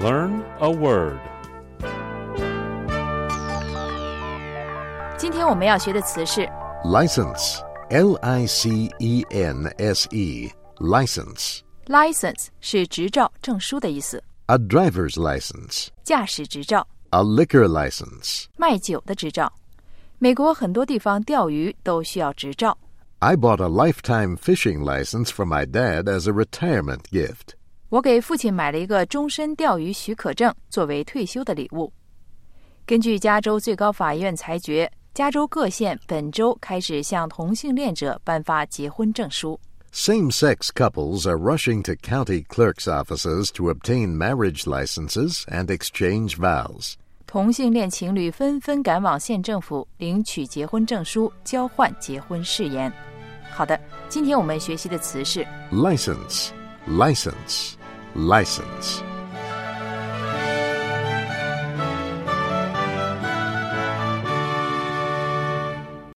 Learn a word. 今天我们要学的词是 License, L-I-C-E-N-S-E, license. license 是执照、证书的意思。 A driver's license, 驾驶执照、 a liquor license. 卖酒的执照。美国很多地方钓鱼都需要执照。 I bought a lifetime fishing license for my dad as a retirement gift. 我给父亲买了一个终身钓鱼许可证作为退休的礼物。根据加州最高法院裁决，加州各县本周开始向同性恋者颁发结婚证书。 Same-sex couples are rushing to county clerk's offices to obtain marriage licenses and exchange vows. 同性恋情侣纷纷赶往县政府领取结婚证书，交换结婚誓言。好的，今天我们学习的词是 License, license, license.